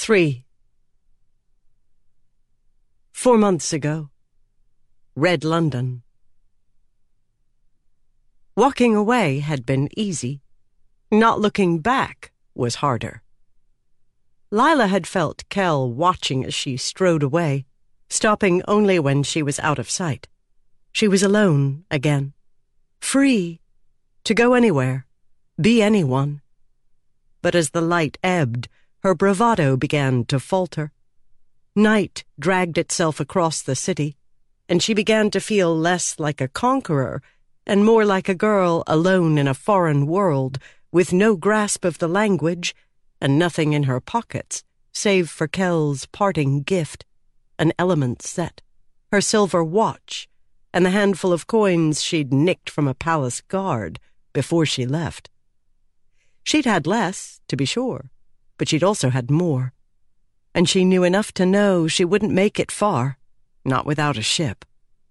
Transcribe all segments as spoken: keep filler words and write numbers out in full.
Three. Four months ago. Red London. Walking away had been easy. Not looking back was harder. Lila had felt Kell watching as she strode away, stopping only when she was out of sight. She was alone again. Free to go anywhere, be anyone. But as the light ebbed, her bravado began to falter. Night dragged itself across the city, and she began to feel less like a conqueror and more like a girl alone in a foreign world with no grasp of the language and nothing in her pockets save for Kell's parting gift, an element set, her silver watch, and the handful of coins she'd nicked from a palace guard before she left. She'd had less, to be sure, but she'd also had more, and she knew enough to know she wouldn't make it far, not without a ship.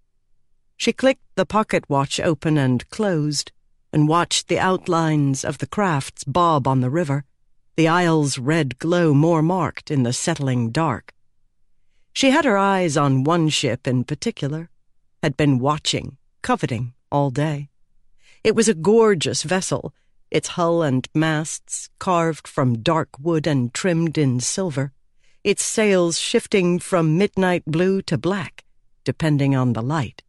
She clicked the pocket watch open and closed, and watched the outlines of the crafts bob on the river, the Isle's red glow more marked in the settling dark. She had her eyes on one ship in particular, had been watching, coveting all day. It was a gorgeous vessel, its hull and masts carved from dark wood and trimmed in silver, its sails shifting from midnight blue to black, depending on the light.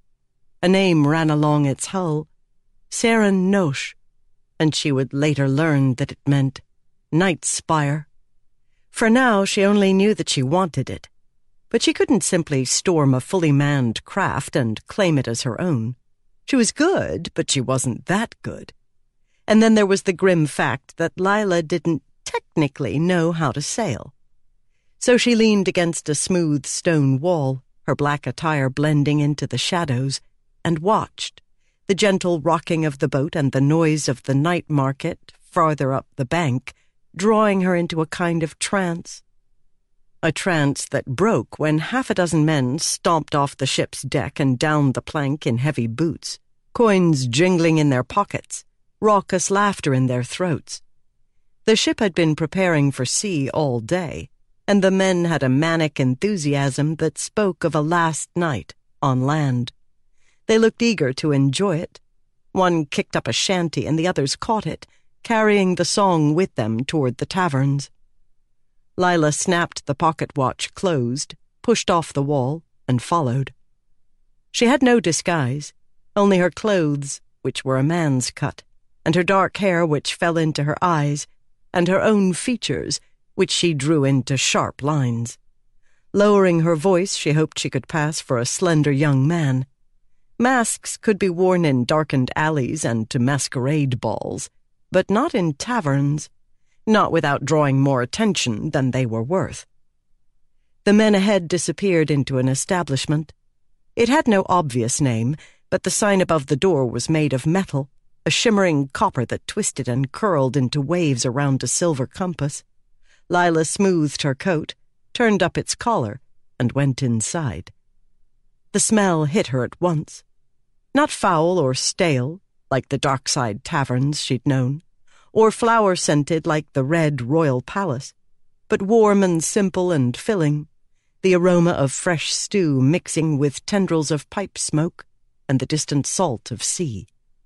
A name ran along its hull, Seren Nosh, and she would later learn that it meant Night Spire. For now, she only knew that she wanted it, but she couldn't simply storm a fully manned craft and claim it as her own. She was good, but she wasn't that good. And then there was the grim fact that Lila didn't technically know how to sail. So she leaned against a smooth stone wall, her black attire blending into the shadows, and watched, the gentle rocking of the boat and the noise of the night market farther up the bank, drawing her into a kind of trance. A trance that broke when half a dozen men stomped off the ship's deck and down the plank in heavy boots, coins jingling in their pockets, raucous laughter in their throats. The ship had been preparing for sea all day, and the men had a manic enthusiasm that spoke of a last night on land. They looked eager to enjoy it. One kicked up a shanty and the others caught it, carrying the song with them toward the taverns. Lila snapped the pocket watch closed, pushed off the wall, and followed. She had no disguise, only her clothes, which were a man's cut, and her dark hair which fell into her eyes, and her own features, which she drew into sharp lines. Lowering her voice, she hoped she could pass for a slender young man. Masks could be worn in darkened alleys and to masquerade balls, but not in taverns, not without drawing more attention than they were worth. The men ahead disappeared into an establishment. It had no obvious name, but the sign above the door was made of metal, a shimmering copper that twisted and curled into waves around a silver compass. Lila smoothed her coat, turned up its collar, and went inside. The smell hit her at once. Not foul or stale, like the Darkside taverns she'd known, or flower-scented like the Red Royal Palace, but warm and simple and filling, the aroma of fresh stew mixing with tendrils of pipe smoke and the distant salt of sea.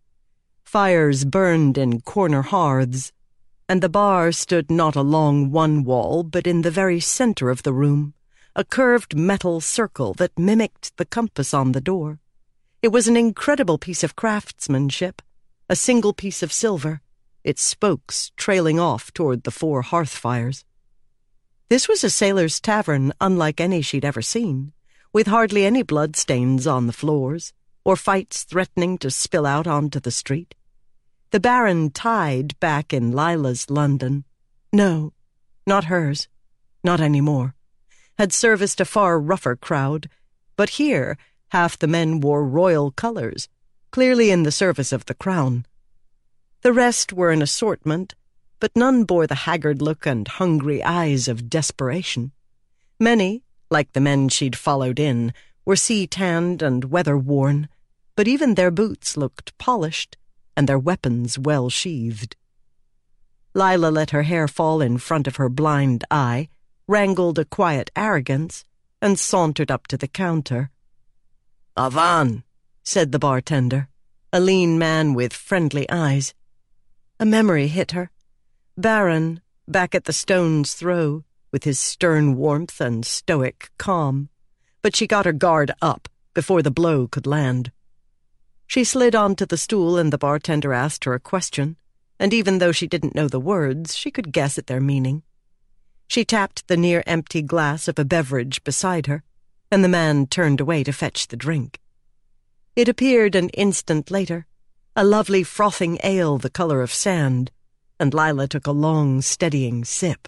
Fires burned in corner hearths, and the bar stood not along one wall but in the very center of the room, a curved metal circle that mimicked the compass on the door. It was an incredible piece of craftsmanship, a single piece of silver, its spokes trailing off toward the four hearth fires. This was a sailor's tavern unlike any she'd ever seen, with hardly any bloodstains on the floors, or fights threatening to spill out onto the street. The Baron Tide back in Lila's London, no, not hers, not anymore, had serviced a far rougher crowd, but here half the men wore royal colors, clearly in the service of the crown. The rest were an assortment, but none bore the haggard look and hungry eyes of desperation. Many, like the men she'd followed in, were sea-tanned and weather-worn, but even their boots looked polished, and their weapons well sheathed. Lila let her hair fall in front of her blind eye, wrangled a quiet arrogance, and sauntered up to the counter. "Avan," said the bartender, a lean man with friendly eyes. A memory hit her. Baron, back at the stone's throw, with his stern warmth and stoic calm. But she got her guard up before the blow could land. She slid onto the stool and the bartender asked her a question, and even though she didn't know the words, she could guess at their meaning. She tapped the near-empty glass of a beverage beside her, and the man turned away to fetch the drink. It appeared an instant later, a lovely frothing ale the color of sand, and Lila took a long, steadying sip.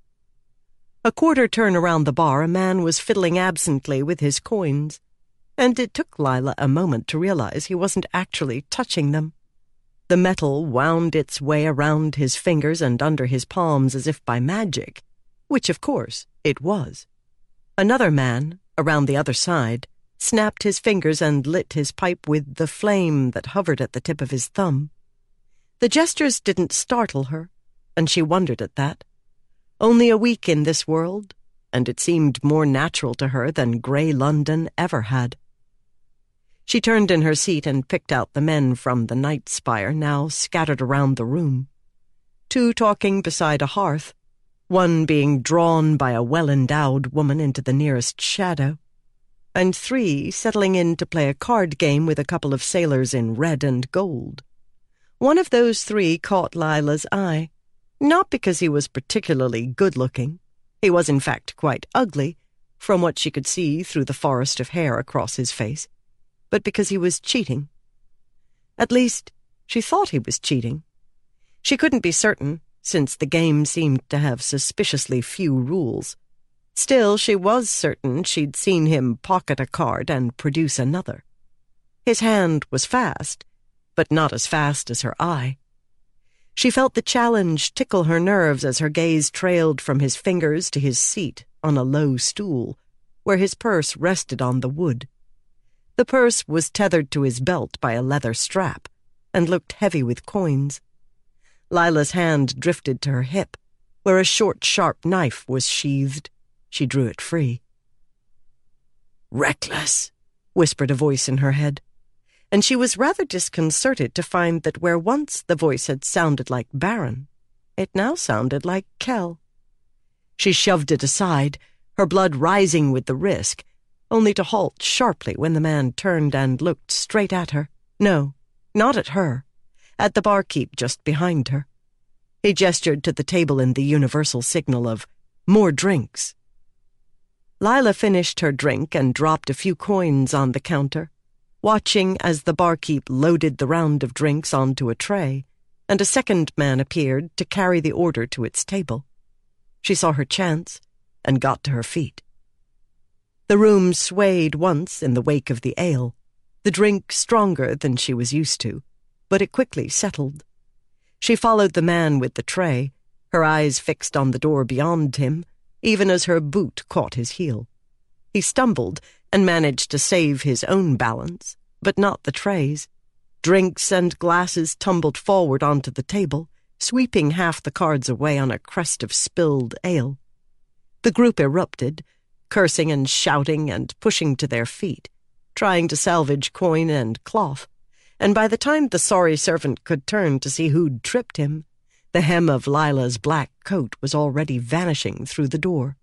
A quarter turn around the bar, a man was fiddling absently with his coins, and it took Lila a moment to realize he wasn't actually touching them. The metal wound its way around his fingers and under his palms as if by magic, which, of course, it was. Another man, around the other side, snapped his fingers and lit his pipe with the flame that hovered at the tip of his thumb. The gestures didn't startle her, and she wondered at that. Only a week in this world, and it seemed more natural to her than Grey London ever had. She turned in her seat and picked out the men from the Night Spire now scattered around the room. Two talking beside a hearth, one being drawn by a well-endowed woman into the nearest shadow, and three settling in to play a card game with a couple of sailors in red and gold. One of those three caught Lila's eye, not because he was particularly good-looking. He was in fact quite ugly, from what she could see through the forest of hair across his face, but because he was cheating. At least, she thought he was cheating. She couldn't be certain, since the game seemed to have suspiciously few rules. Still, she was certain she'd seen him pocket a card and produce another. His hand was fast, but not as fast as her eye. She felt the challenge tickle her nerves as her gaze trailed from his fingers to his seat on a low stool, where his purse rested on the wood. The purse was tethered to his belt by a leather strap, and looked heavy with coins. Lila's hand drifted to her hip, where a short, sharp knife was sheathed. She drew it free. "Reckless," whispered a voice in her head, and she was rather disconcerted to find that where once the voice had sounded like Baron, it now sounded like Kell. She shoved it aside, her blood rising with the risk, only to halt sharply when the man turned and looked straight at her. No, not at her, at the barkeep just behind her. He gestured to the table in the universal signal of "more drinks." Lila finished her drink and dropped a few coins on the counter, watching as the barkeep loaded the round of drinks onto a tray, and a second man appeared to carry the order to its table. She saw her chance and got to her feet. The room swayed once in the wake of the ale, the drink stronger than she was used to, but it quickly settled. She followed the man with the tray, her eyes fixed on the door beyond him, even as her boot caught his heel. He stumbled and managed to save his own balance, but not the tray's. Drinks and glasses tumbled forward onto the table, sweeping half the cards away on a crest of spilled ale. The group erupted, cursing and shouting and pushing to their feet, trying to salvage coin and cloth, and by the time the sorry servant could turn to see who'd tripped him, the hem of Lila's black coat was already vanishing through the door.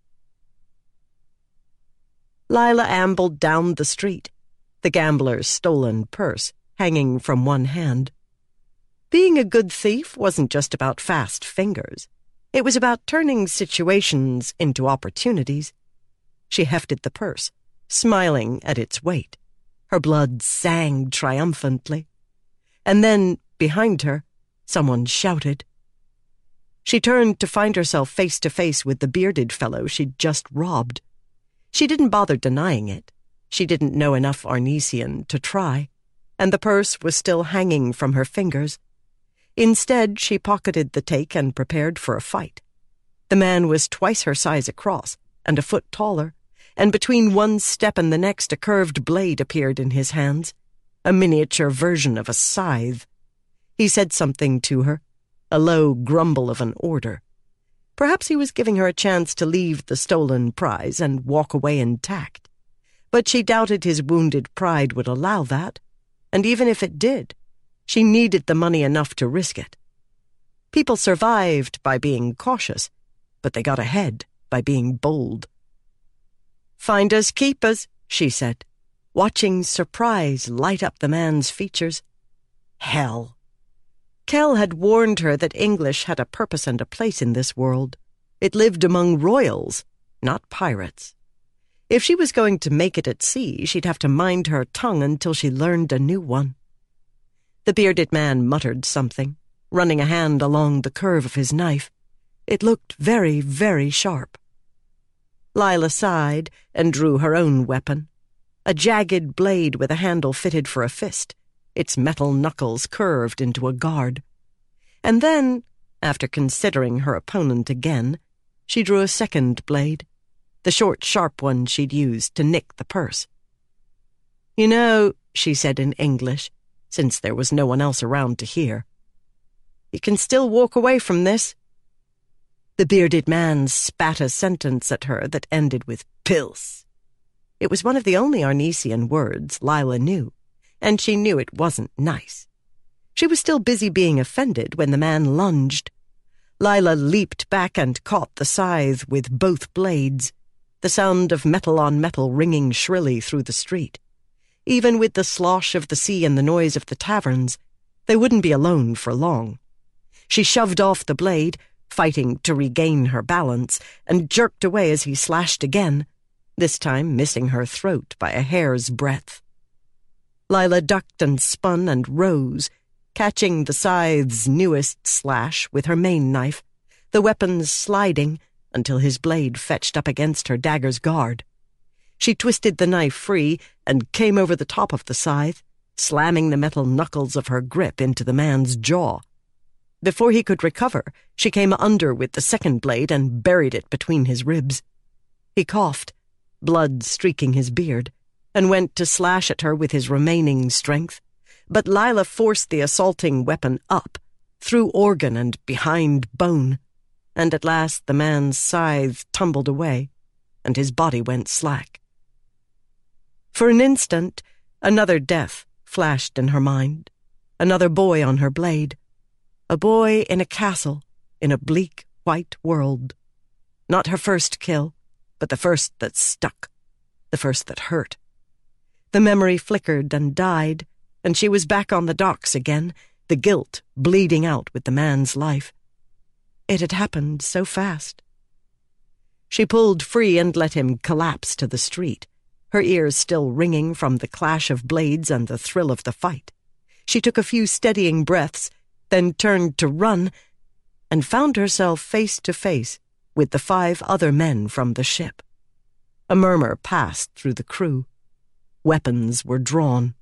Lila ambled down the street, the gambler's stolen purse hanging from one hand. Being a good thief wasn't just about fast fingers. It was about turning situations into opportunities. She hefted the purse, smiling at its weight. Her blood sang triumphantly. And then, behind her, someone shouted. She turned to find herself face to face with the bearded fellow she'd just robbed. She didn't bother denying it. She didn't know enough Arnesian to try, and the purse was still hanging from her fingers. Instead, she pocketed the take and prepared for a fight. The man was twice her size across, and a foot taller, and between one step and the next a curved blade appeared in his hands, a miniature version of a scythe. He said something to her, a low grumble of an order. Perhaps he was giving her a chance to leave the stolen prize and walk away intact. But she doubted his wounded pride would allow that, and even if it did, she needed the money enough to risk it. People survived by being cautious, but they got ahead by being bold. "Finders keepers," she said, watching surprise light up the man's features. Hell. Kell had warned her that English had a purpose and a place in this world. It lived among royals, not pirates. If she was going to make it at sea, she'd have to mind her tongue until she learned a new one. The bearded man muttered something, running a hand along the curve of his knife. It looked very, very sharp. Lila sighed and drew her own weapon, a jagged blade with a handle fitted for a fist, its metal knuckles curved into a guard. And then, after considering her opponent again, she drew a second blade, the short, sharp one she'd used to nick the purse. "You know," she said in English, since there was no one else around to hear, "you can still walk away from this." The bearded man spat a sentence at her that ended with "pils." It was one of the only Arnesian words Lila knew, and she knew it wasn't nice. She was still busy being offended when the man lunged. Lila leaped back and caught the scythe with both blades, the sound of metal on metal ringing shrilly through the street. Even with the slosh of the sea and the noise of the taverns, they wouldn't be alone for long. She shoved off the blade, fighting to regain her balance, and jerked away as he slashed again, this time missing her throat by a hair's breadth. Lila ducked and spun and rose, catching the scythe's newest slash with her main knife, the weapon sliding until his blade fetched up against her dagger's guard. She twisted the knife free and came over the top of the scythe, slamming the metal knuckles of her grip into the man's jaw. Before he could recover, she came under with the second blade and buried it between his ribs. He coughed, blood streaking his beard, and went to slash at her with his remaining strength, but Lila forced the assaulting weapon up, through organ and behind bone, and at last the man's scythe tumbled away, and his body went slack. For an instant, another death flashed in her mind, another boy on her blade, a boy in a castle in a bleak white world. Not her first kill, but the first that stuck, the first that hurt. The memory flickered and died, and she was back on the docks again, the guilt bleeding out with the man's life. It had happened so fast. She pulled free and let him collapse to the street, her ears still ringing from the clash of blades and the thrill of the fight. She took a few steadying breaths, then turned to run, and found herself face to face with the five other men from the ship. A murmur passed through the crew. Weapons were drawn.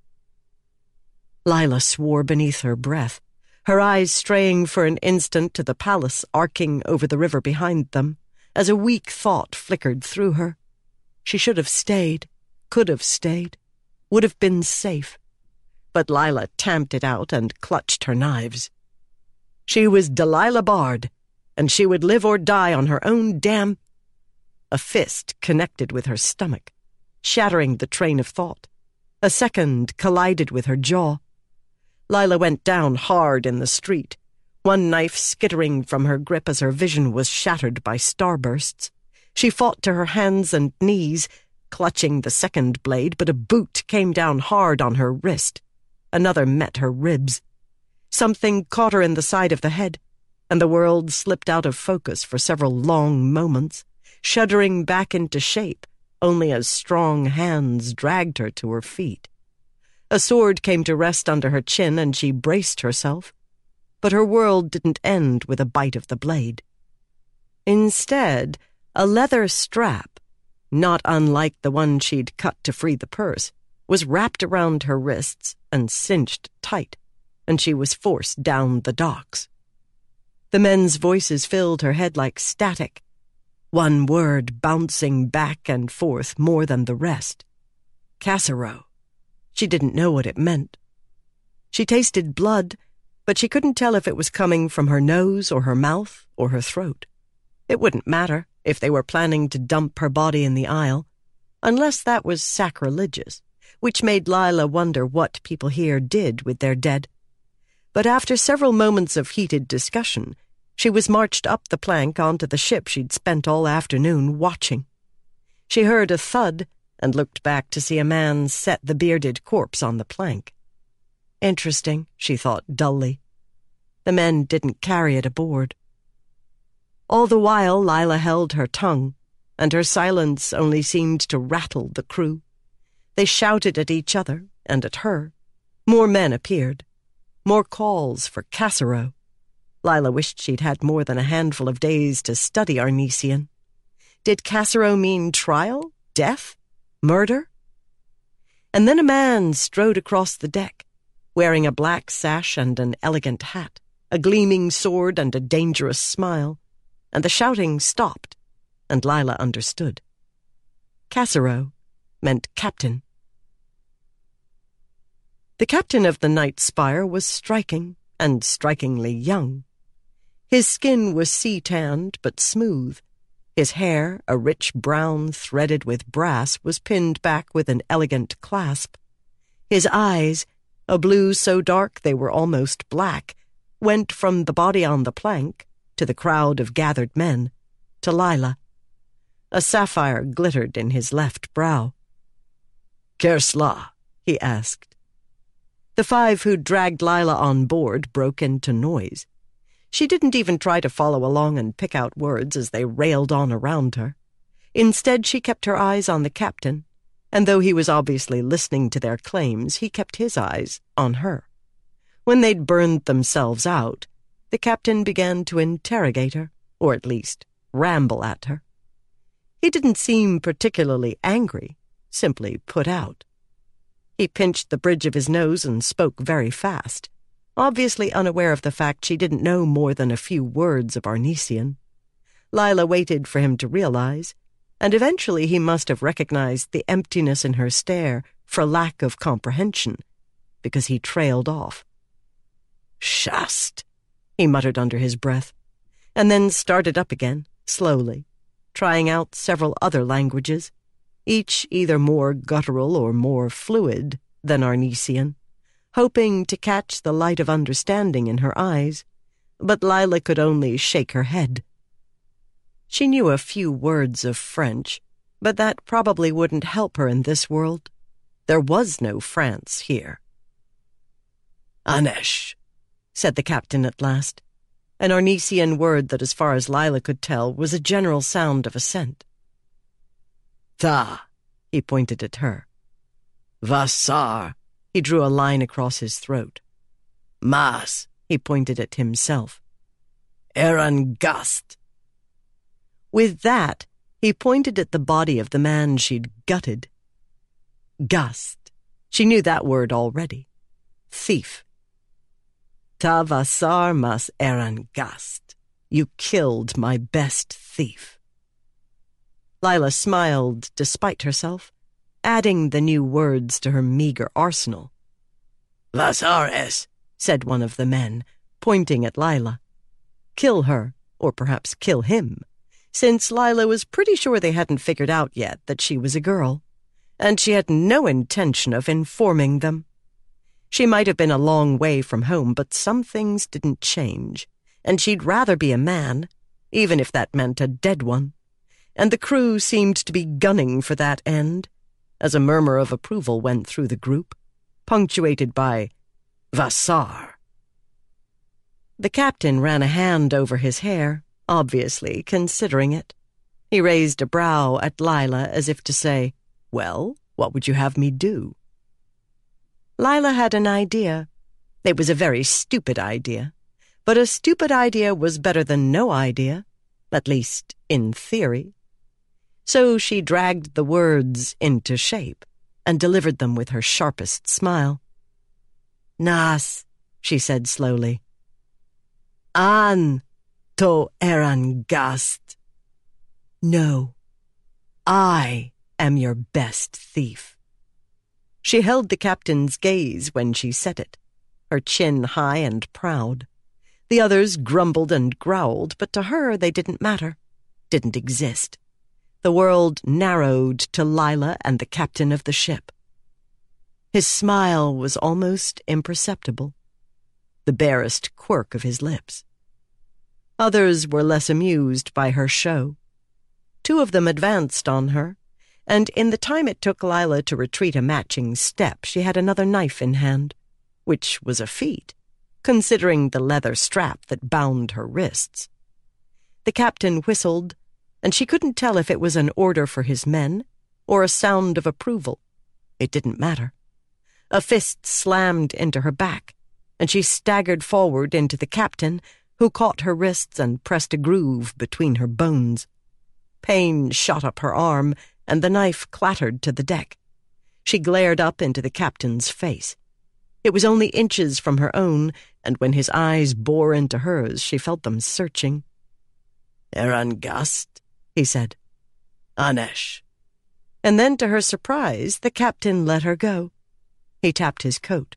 Lila swore beneath her breath, her eyes straying for an instant to the palace arcing over the river behind them, as a weak thought flickered through her. She should have stayed, could have stayed, would have been safe. But Lila tamped it out and clutched her knives. She was Delilah Bard, and she would live or die on her own damn... A fist connected with her stomach, shattering the train of thought. A second collided with her jaw. Lila went down hard in the street, one knife skittering from her grip as her vision was shattered by starbursts. She fought to her hands and knees, clutching the second blade, but a boot came down hard on her wrist. Another met her ribs. Something caught her in the side of the head, and the world slipped out of focus for several long moments, shuddering back into shape only as strong hands dragged her to her feet. A sword came to rest under her chin, and she braced herself, but her world didn't end with a bite of the blade. Instead, a leather strap, not unlike the one she'd cut to free the purse, was wrapped around her wrists and cinched tight, and she was forced down the docks. The men's voices filled her head like static, one word bouncing back and forth more than the rest. Casseroe. She didn't know what it meant. She tasted blood, but she couldn't tell if it was coming from her nose or her mouth or her throat. It wouldn't matter if they were planning to dump her body in the Isle, unless that was sacrilegious, which made Lila wonder what people here did with their dead. But after several moments of heated discussion, she was marched up the plank onto the ship she'd spent all afternoon watching. She heard a thud and looked back to see a man set the bearded corpse on the plank. Interesting, she thought dully. The men didn't carry it aboard. All the while, Lila held her tongue, and her silence only seemed to rattle the crew. They shouted at each other and at her. More men appeared. More calls for Cassero. Lila wished she'd had more than a handful of days to study Arnesian. Did Cassero mean trial, death, murder? And then a man strode across the deck, wearing a black sash and an elegant hat, a gleaming sword and a dangerous smile, and the shouting stopped, and Lila understood. Cassero meant captain. The captain of the Night Spire was striking, and strikingly young. His skin was sea-tanned but smooth. His hair, a rich brown threaded with brass, was pinned back with an elegant clasp. His eyes, a blue so dark they were almost black, went from the body on the plank to the crowd of gathered men, to Lila. A sapphire glittered in his left brow. "Kersla?" he asked. The five who dragged Lila on board broke into noise. She didn't even try to follow along and pick out words as they railed on around her. Instead, she kept her eyes on the captain, and though he was obviously listening to their claims, he kept his eyes on her. When they'd burned themselves out, the captain began to interrogate her, or at least ramble at her. He didn't seem particularly angry, simply put out. He pinched the bridge of his nose and spoke very fast, obviously unaware of the fact she didn't know more than a few words of Arnesian. Lila waited for him to realize, and eventually he must have recognized the emptiness in her stare for lack of comprehension, because he trailed off. "Shast," he muttered under his breath, and then started up again, slowly, trying out several other languages, each either more guttural or more fluid than Arnesian, hoping to catch the light of understanding in her eyes, but Lila could only shake her head. She knew a few words of French, but that probably wouldn't help her in this world. There was no France here. "Anesh," said the captain at last, an Arnesian word that, as far as Lila could tell, was a general sound of assent. "Ta," he pointed at her. "Vasar," he drew a line across his throat. "Mas," he pointed at himself. "Eran Gast." With that, he pointed at the body of the man she'd gutted. Gast. She knew that word already. Thief. "Ta Vasar mas eran Gast. You killed my best thief." Lila smiled despite herself, adding the new words to her meager arsenal. "Vasar es," said one of the men, pointing at Lila. Kill her, or perhaps kill him, since Lila was pretty sure they hadn't figured out yet that she was a girl, and she had no intention of informing them. She might have been a long way from home, but some things didn't change, and she'd rather be a man, even if that meant a dead one. And the crew seemed to be gunning for that end, as a murmur of approval went through the group, punctuated by Vasar. The captain ran a hand over his hair, obviously considering it. He raised a brow at Lila as if to say, "Well, what would you have me do?" Lila had an idea. It was a very stupid idea, but a stupid idea was better than no idea, at least in theory. So she dragged the words into shape and delivered them with her sharpest smile. "Nas," she said slowly. "An to eran Gast." No, I am your best thief. She held the captain's gaze when she said it, her chin high and proud. The others grumbled and growled, but to her they didn't matter. didn't exist. The world narrowed to Lila and the captain of the ship. His smile was almost imperceptible, the barest quirk of his lips. Others were less amused by her show. Two of them advanced on her, and in the time it took Lila to retreat a matching step, she had another knife in hand, which was a feat, considering the leather strap that bound her wrists. The captain whistled, and she couldn't tell if it was an order for his men or a sound of approval. It didn't matter. A fist slammed into her back, and she staggered forward into the captain, who caught her wrists and pressed a groove between her bones. Pain shot up her arm, and the knife clattered to the deck. She glared up into the captain's face. It was only inches from her own, and when his eyes bore into hers, she felt them searching. "Erangast," he said. "Anesh." And then, to her surprise, the captain let her go. He tapped his coat.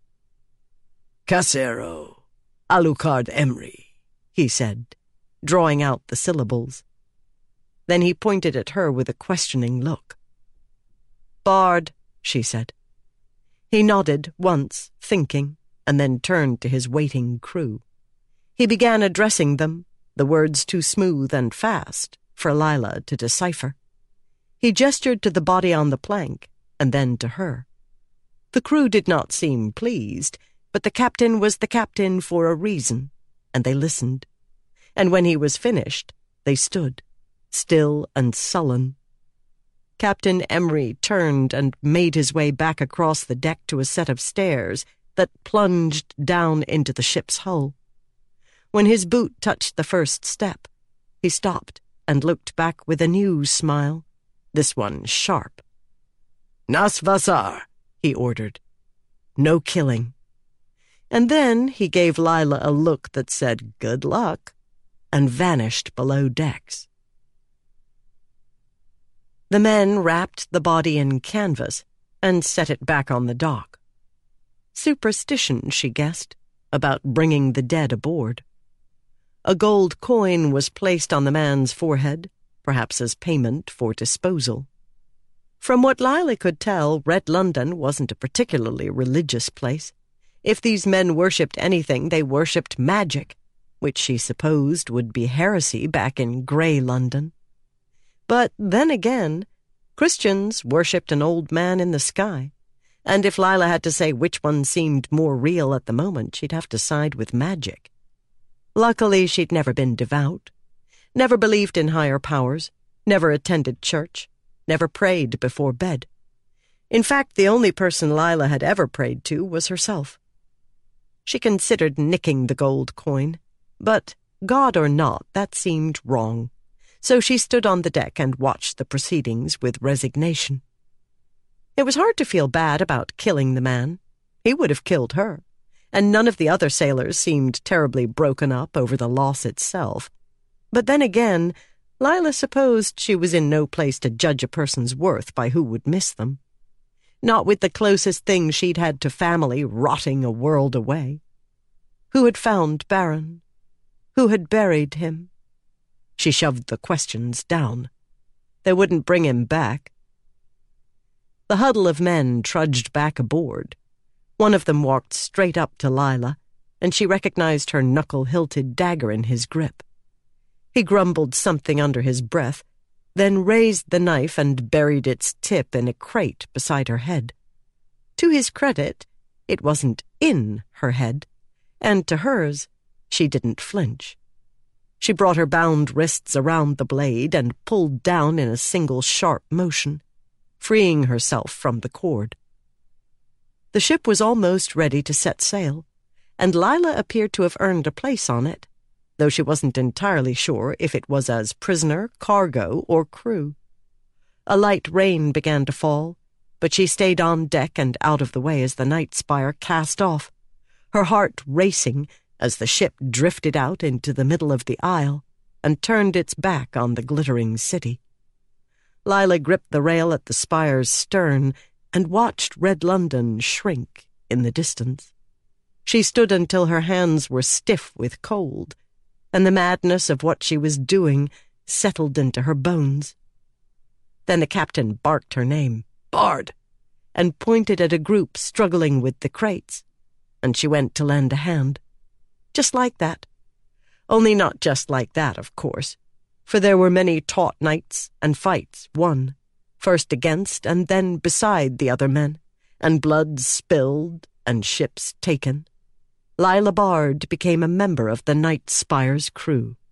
"Casero, Alucard Emry," he said, drawing out the syllables. Then he pointed at her with a questioning look. "Bard," she said. He nodded once, thinking, and then turned to his waiting crew. He began addressing them, the words too smooth and fast for Lila to decipher. He gestured to the body on the plank, and then to her. The crew did not seem pleased, but the captain was the captain for a reason, and they listened. And when he was finished, they stood, still and sullen. Captain Emry turned and made his way back across the deck to a set of stairs that plunged down into the ship's hull. When his boot touched the first step, he stopped and looked back with a new smile, this one sharp. "Nas Vasar," he ordered. "No killing." And then he gave Lila a look that said, "Good luck," and vanished below decks. The men wrapped the body in canvas and set it back on the dock. Superstition, she guessed, about bringing the dead aboard. A gold coin was placed on the man's forehead, perhaps as payment for disposal. From what Lila could tell, Red London wasn't a particularly religious place. If these men worshipped anything, they worshipped magic, which she supposed would be heresy back in Grey London. But then again, Christians worshipped an old man in the sky, and if Lila had to say which one seemed more real at the moment, she'd have to side with magic. Luckily, she'd never been devout, never believed in higher powers, never attended church, never prayed before bed. In fact, the only person Lila had ever prayed to was herself. She considered nicking the gold coin, but, God or not, that seemed wrong. So she stood on the deck and watched the proceedings with resignation. It was hard to feel bad about killing the man. He would have killed her, and none of the other sailors seemed terribly broken up over the loss itself. But then again, Lila supposed she was in no place to judge a person's worth by who would miss them. Not with the closest thing she'd had to family rotting a world away. Who had found Baron? Who had buried him? She shoved the questions down. They wouldn't bring him back. The huddle of men trudged back aboard. One of them walked straight up to Lila, and she recognized her knuckle-hilted dagger in his grip. He grumbled something under his breath, then raised the knife and buried its tip in a crate beside her head. To his credit, it wasn't in her head, and to hers, she didn't flinch. She brought her bound wrists around the blade and pulled down in a single sharp motion, freeing herself from the cord. The ship was almost ready to set sail, and Lila appeared to have earned a place on it, though she wasn't entirely sure if it was as prisoner, cargo, or crew. A light rain began to fall, but she stayed on deck and out of the way as the night spire cast off, her heart racing as the ship drifted out into the middle of the aisle and turned its back on the glittering city. Lila gripped the rail at the spire's stern and watched Red London shrink in the distance. She stood until her hands were stiff with cold, and the madness of what she was doing settled into her bones. Then the captain barked her name, Bard, and pointed at a group struggling with the crates, and she went to lend a hand. Just like that. Only not just like that, of course, for there were many taut nights and fights won, first against and then beside the other men, and blood spilled and ships taken. Lila Bard became a member of the Night Spire's crew.